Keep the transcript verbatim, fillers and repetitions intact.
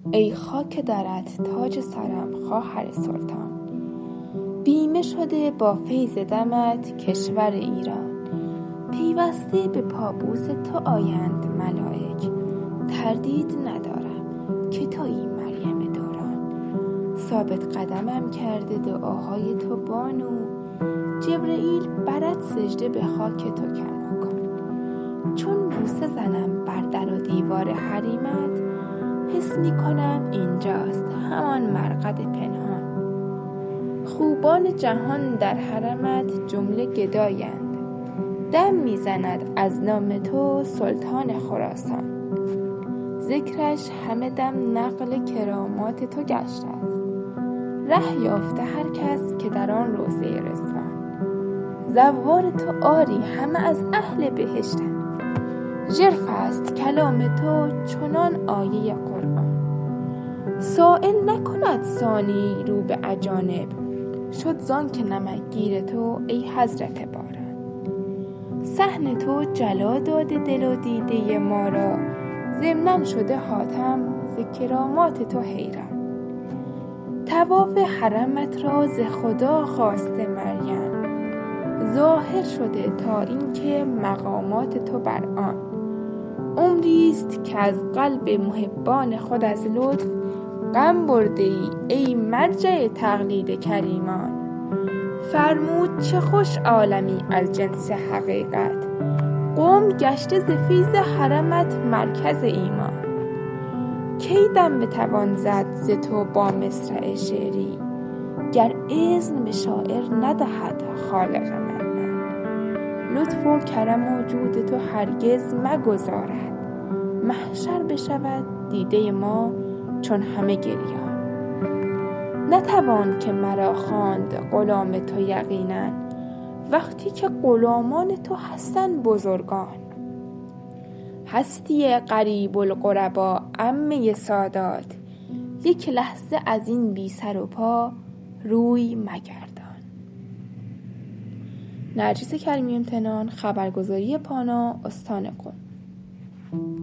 ای خاک درت تاج سرم خواهر سلطان. بیمه شده با فیض دمت کشور ایران، پیوسته به پابوس تو آیند ملائک. تردید ندارم که تویی مریم دوران، ثابت قدمم کرده دعاهای تو بانو. جبرئیل برد سجده به خاک تو کماکان، چون بوسه زنم بر در و دیوار حریمت، حس می کنم اینجاست همان مرقد پنهان. خوبان جهان در حرمت جمله گدایند، دم می زند از نام تو سلطان خراسان. ذکرش همه دم نقل کرامات تو گشته است، ره یافته هر کس که در آن روضه رضوان. زوار تو آری همه از اهل بهشتند، ژرف است کلام تو چنان آیه قرآن. سائل نکند ثانی رو به اجانب، شد زان که نمکگیر تو ای حضرت باران. صحن تو جلا داده دل و دیده ما را، ضمناً شده حاتم ز کرامات تو حیران. طواف حرمت را ز خدا خواسته مریم، ظاهر شده تا این که مقامات تو بر آن. عمریست که از قلب محبان خود از لطف، غم برده ای ای مرجع تقلید کریمان. فرمود چه خوش عالمی از جنس حقیقت، قم گشته ز فیض حرمت مرکز ایمان. کی دم بتوان زد ز تو با مصرع شعری، گر اذن به شاعر ندهد خالق منان. لطف و کرم و جود تو هرگز مگذارد، محشر بشود دیده ما چون همه گریان. نتوان که مرا خواند غلام تو یقینا، وقتی که غلامان تو هستند بزرگان. هستی قریب القربا عمه سادات، یک لحظه از این بی سر و پا روی مگردان. نرجس کریمی امتنان، خبرگزاری پانا، استان قم.